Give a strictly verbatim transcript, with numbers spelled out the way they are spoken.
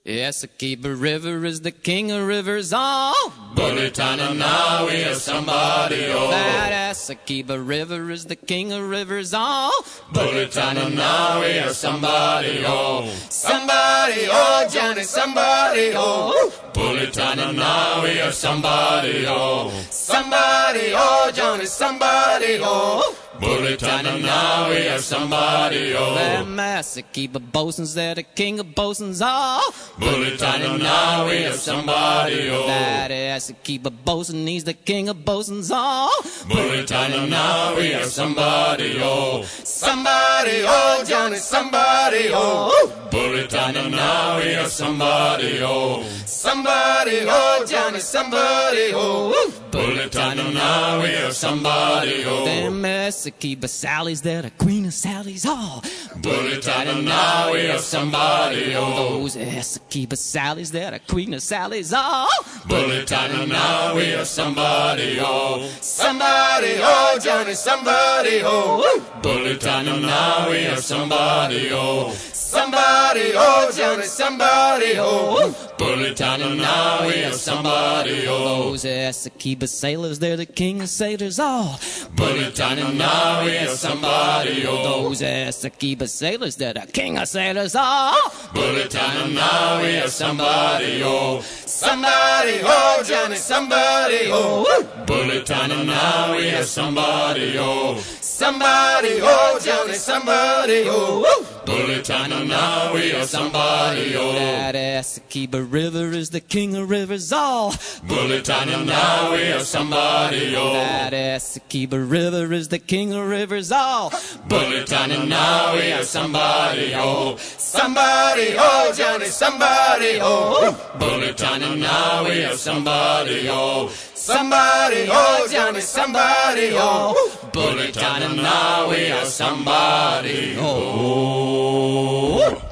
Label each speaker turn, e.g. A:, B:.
A: Essequibo River is the king of rivers, oh.
B: Bulitana, now we are somebody, oh.
A: That Essequibo River is the king of rivers, oh.
B: Bulitana, now we are somebody, oh.
A: Somebody, oh, Johnny, somebody, oh.
B: Bulitana, now we are somebody, oh.
A: Somebody, oh, Johnny, somebody, oh.
B: Bulitana, now we are somebody, oh.
A: Them Essequibo bosuns, they're the king of bosuns, oh.
B: Bulitana, now we are somebody, oh.
A: That Essequibo bosun, he's the king of bosuns, oh.
B: Bulitana, now we are somebody, oh.
A: Somebody, oh, Johnny, somebody, oh.
B: Bulitana, now we are somebody, oh.
A: Somebody, oh, Johnny, somebody, oh.
B: Bulitana, now we are somebody, oh.
A: Them Essequibo Sallies, they're the queen of Sallies, oh.
B: Bulitana, now we are somebody, oh.
A: Those Essequibo Sallies, they're the queen of Sallies, oh.
B: Bulitana, now we are somebody, oh.
A: Somebody, oh, Johnny, somebody, oh.
B: Bulitana, now we are somebody, oh.
A: Somebody, oh, Johnny, somebody, oh.
B: Bulitana, now we are somebody, oh.
A: Those Essequibo sailors, they're the king of sailors, oh.
B: Bulitana, now we are somebody, oh.
A: Those Essequibo sailors, they're the king of sailors, oh.
B: Bulitana, now we are somebody, oh.
A: Somebody, oh, Johnny, somebody, oh.
B: Bulitana, now we are somebody, oh.
A: Somebody, oh, Johnny, somebody, oh.
B: Bulitana, now we are somebody, oh.
A: That Essequibo River is the king of rivers, oh.
B: Bulitana, now we are somebody, oh.
A: That Essequibo River is the king of rivers, oh.
B: Bulitana, now we are somebody, oh.
A: Somebody, oh, Johnny, somebody, oh.
B: Bulitana, now we are somebody, oh.
A: Somebody, oh, Johnny, somebody, oh.
B: Bulitana, now we are somebody, oh.